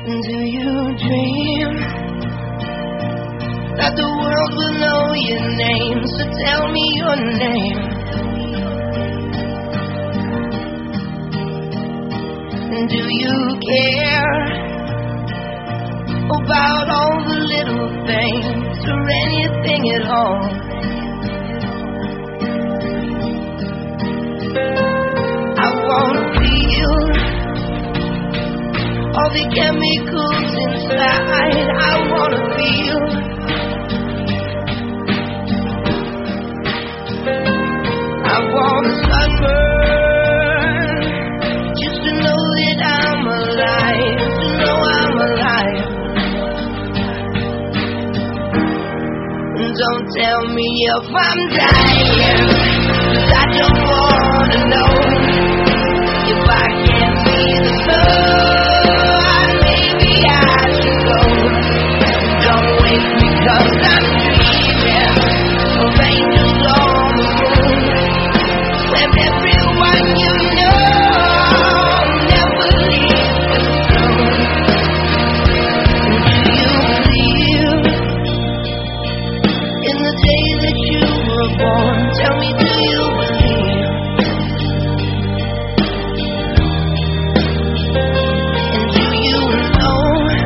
Do you dream that the world will know your name? So tell me your name. Do you care about all the little things or anything at all? I wanna feel all the chemicals inside. I wanna feel I wanna sunburn just to know that I'm alive, to know I'm alive. Don't tell me if I'm dying, 'cause I don't wanna know. If I can't see the sun, maybe I should go. Don't wake me 'cause I'm dreaming of angels on the moon, with everyone you know never leaves the throne. Do you believe in the day that you were born? Tell me, do you believe? And do you know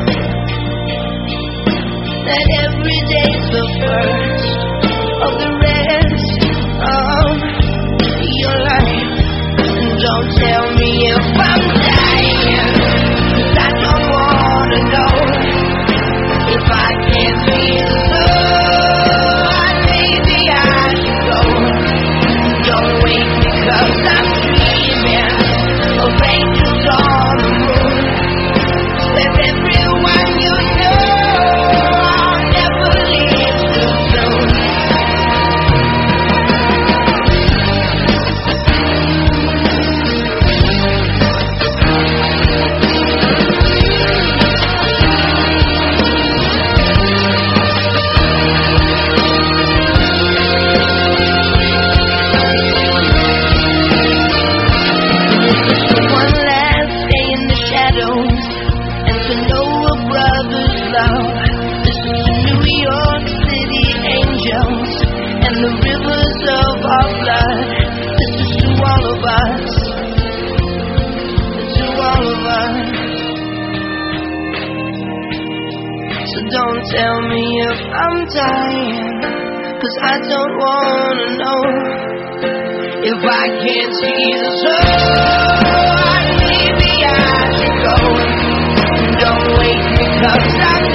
that every day's the first of the rest of your life? And don't tell me if I'm dying, 'cause I don't wanna know. If I can't see the sun, maybe I should go. Don't wake me 'cause I'm dreaming of angels on the moon, with everyone you know never leaves too soon. One last day in the shadows, and to know a brother's love. Listen to New York City angels and the rivers of our blood. This is to all of us, to all of us. So don't tell me if I'm dying, 'cause I don't wanna know. If I can't see the sun, maybe I should go. Don't wake me 'cause I'm